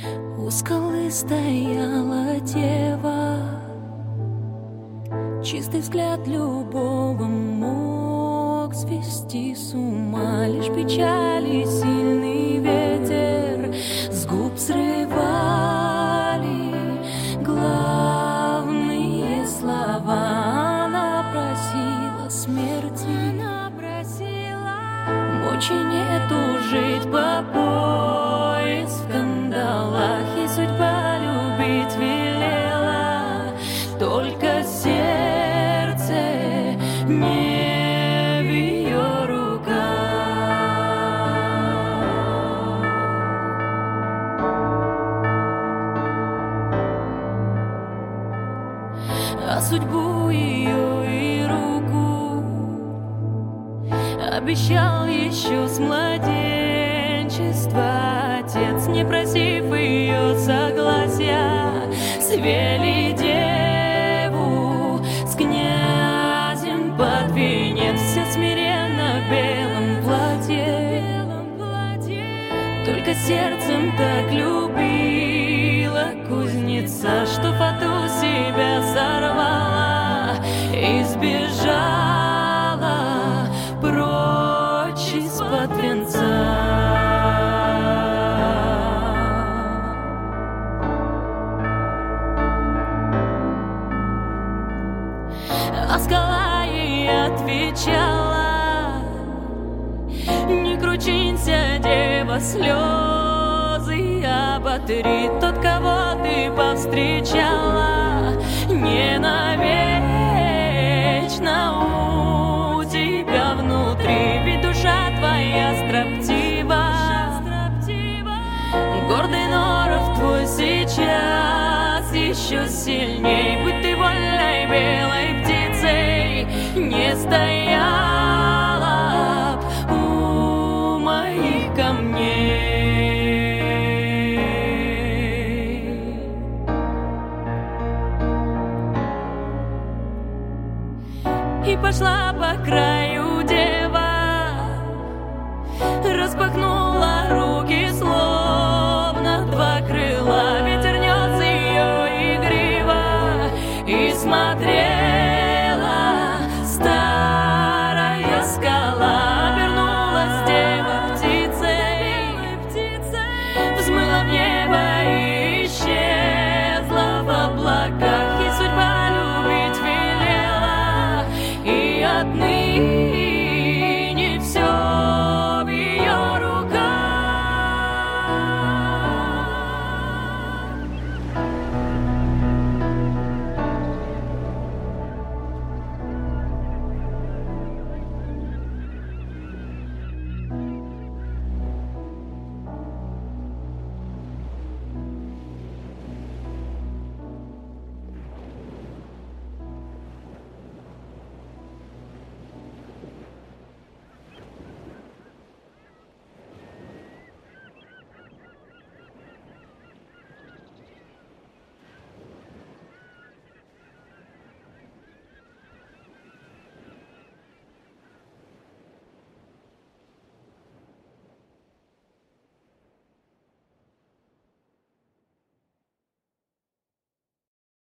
У скалы стояла дева, чистый взгляд любого мог свести с ума. Лишь печали сильный ветер с губ срывали главные слова. Она просила смерти, мочи нету жить по пояс в кандалах, и судьба любить велела, только сердце не в ее руках. А судьбу ее и руку обещал еще с младенчества отец, не просив ее согласия. Свели деву с князем под венец, все смиренно в белом платье. Только сердцем так любила кузнеца, что фату себя сорвала и сбежала прочь из-под венца. А скала ей отвечала: не кручинься, дева, слезы оботри. Тот, кого ты повстречала, не навечно у тебя внутри, ведь душа твоя строптива. Гордый норов твой сейчас еще сильней. Будь ты вольной белой птицей, не стояла б у моих камней. И пошла по краю дева, распахнула